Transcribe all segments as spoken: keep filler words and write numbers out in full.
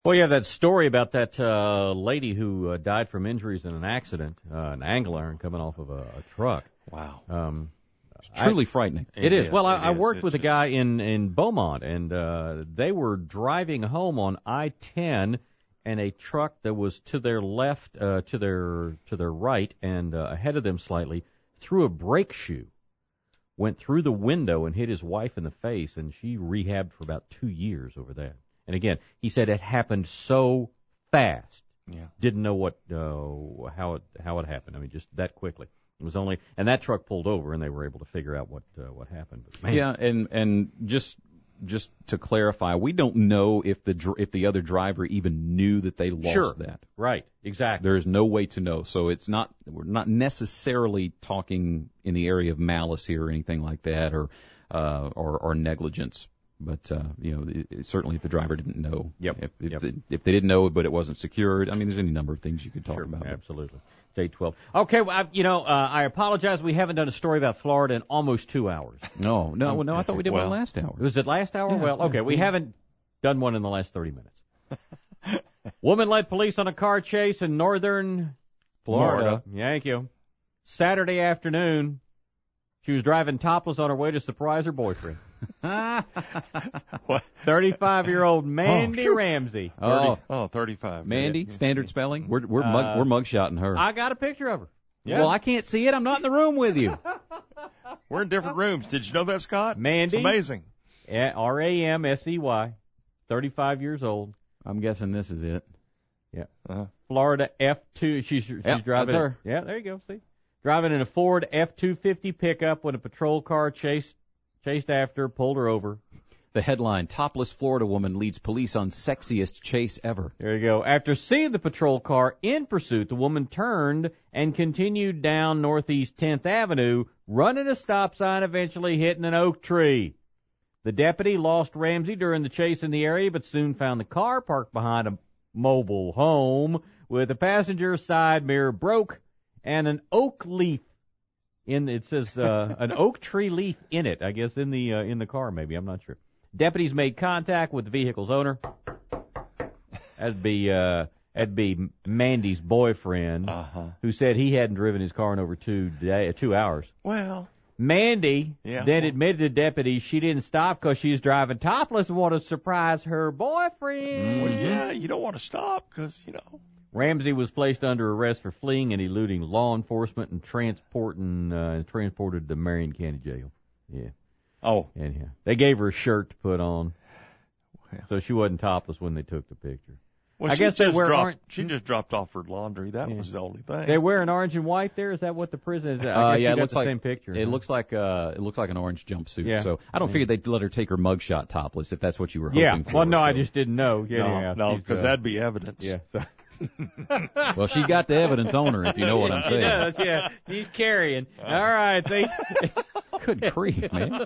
Well, yeah, that story about that uh, lady who uh, died from injuries in an accident, uh, an angle iron coming off of a, a truck. Wow. Um, it's truly I, frightening. It, it is. is. Well, I, I worked it's with just... a guy in, in Beaumont, and uh, they were driving home on I ten, and a truck that was to their left, uh, to their to their right, and uh, ahead of them slightly, threw a brake shoe, went through the window and hit his wife in the face, and she rehabbed for about two years over that. And again, he said it happened so fast. Yeah. Didn't know what uh, how it how it happened. I mean, just that quickly. It was only, and that truck pulled over, and they were able to figure out what uh, what happened. But, man. Yeah, and and just just to clarify, we don't know if the dr- if the other driver even knew that they lost sure. that. Right. Exactly. There is no way to know. So it's not we're not necessarily talking in the area of malice here or anything like that, or uh, or, or negligence. But, uh, you know, it, it, certainly if the driver didn't know. Yep. If, if, yep. They, if they didn't know but it wasn't secured, I mean, there's any number of things you could talk sure, about. Absolutely. It's eight twelve. Okay, well, I, you know, uh, I apologize. We haven't done a story about Florida in almost two hours. No, no, well, no, I thought we did well, one last hour. Was it last hour? Yeah, well, okay, yeah, we yeah. haven't done one in the last thirty minutes. Woman led police on a car chase in northern Florida. Florida. Thank you. Saturday afternoon, she was driving topless on her way to surprise her boyfriend. What? thirty-five-year-old Mandy oh, Ramsey. Oh, oh, thirty-five. Mandy, yeah. standard spelling. We're we're uh, mug, we're mugshotting her. I got a picture of her. Yeah. Well, I can't see it. I'm not in the room with you. We're in different rooms. Did you know that, Scott? Mandy. It's amazing. R A M S E Y, thirty-five years old. I'm guessing this is it. Yeah. Uh-huh. Florida F two. She's she's yep, driving. That's her. Yeah, there you go. See, driving in a Ford F two fifty pickup when a patrol car chased chased after her, pulled her over. The headline: Topless Florida woman leads police on sexiest chase ever. There you go. After seeing the patrol car in pursuit, the woman turned and continued down Northeast tenth Avenue, running a stop sign, eventually hitting an oak tree. The deputy lost Ramsey during the chase in the area, but soon found the car parked behind a mobile home with the passenger side mirror broke and an oak leaf in it says uh, an oak tree leaf in it, I guess in the uh, in the car maybe, I'm not sure. Deputies made contact with the vehicle's owner. That'd be uh that'd be Mandy's boyfriend, uh-huh. who said he hadn't driven his car in over two day two hours. Well, Mandy yeah. then admitted to deputies she didn't stop because she was driving topless and wanted to surprise her boyfriend. Well, yeah, you don't want to stop because, you know. Ramsey was placed under arrest for fleeing and eluding law enforcement and transporting uh, transported to Marion County Jail. Yeah. Oh. Anyhow, they gave her a shirt to put on, well. so she wasn't topless when they took the picture. Well, I she guess they just wear dropped, orange. She just dropped off her laundry. That Yeah. was the only thing. They wear an orange and white there. Is that what the prison is? I Uh, guess yeah, you it got looks the like same picture. It huh? looks like uh, it looks like an orange jumpsuit. Yeah. So I don't Yeah. figure they'd let her take her mugshot topless if that's what you were hoping Yeah. for. Well, no, so. I just didn't know. Yeah, no, yeah, no, she's, because uh, that'd be evidence. Yeah. So. Well, she got the evidence on her, if you know what I'm She saying. does, yeah. She's carrying. All right, see. Good grief, man.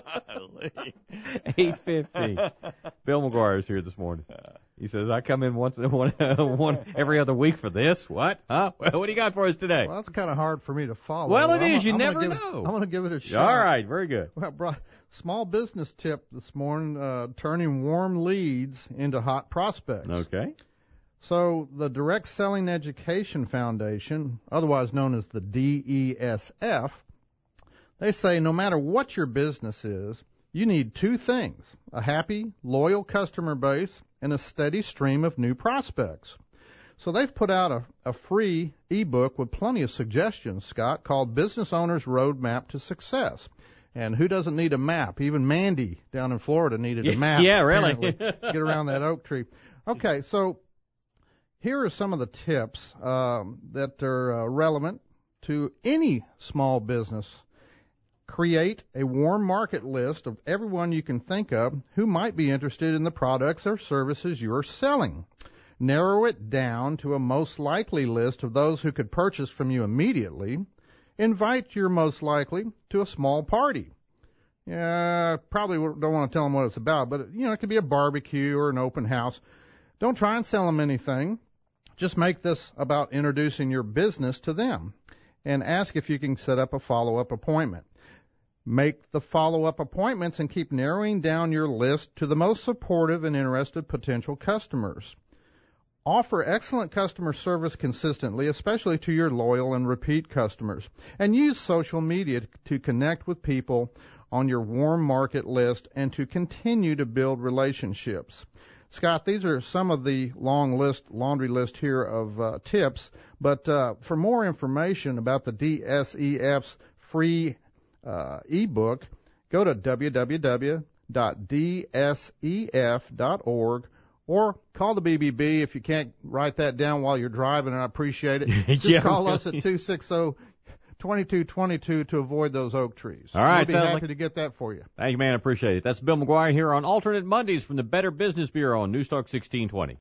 eight fifty. Bill McGuire's here this morning. He says, I come in once, one, one every other week for this. What? Huh? Well, what do you got for us today? Well, that's kind of hard for me to follow. Well, it I'm is. a, You I'm never gonna give know. It, I'm going to give it a shot. All right, very good. Well, bro, small business tip this morning, uh, turning warm leads into hot prospects. Okay. So the Direct Selling Education Foundation, otherwise known as the D E S F, they say no matter what your business is, you need two things: a happy, loyal customer base and a steady stream of new prospects. So they've put out a, a free ebook with plenty of suggestions, Scott, called Business Owner's Roadmap to Success. And who doesn't need a map? Even Mandy down in Florida needed a map. Yeah, really. Get around that oak tree. Okay, so here are some of the tips um, that are uh, relevant to any small business. Create a warm market list of everyone you can think of who might be interested in the products or services you're selling. Narrow it down to a most likely list of those who could purchase from you immediately. Invite your most likely to a small party. Yeah, probably don't want to tell them what it's about, but you know, it could be a barbecue or an open house. Don't try and sell them anything. Just make this about introducing your business to them and ask if you can set up a follow-up appointment. Make the follow-up appointments and keep narrowing down your list to the most supportive and interested potential customers. Offer excellent customer service consistently, especially to your loyal and repeat customers. And use social media to connect with people on your warm market list and to continue to build relationships. Scott, these are some of the long list, laundry list here of uh, tips, but uh, for more information about the D S E F's free uh, ebook, go to w w w dot d s e f dot org or call the B B B if you can't write that down while you're driving, and I appreciate it. Just Yeah, call really. us at two six zero, two two two two to avoid those oak trees. All right, We'll be sounds happy like- to get that for you. Thank you, man. I appreciate it. That's Bill McGuire here on Alternate Mondays from the Better Business Bureau on News Talk sixteen twenty.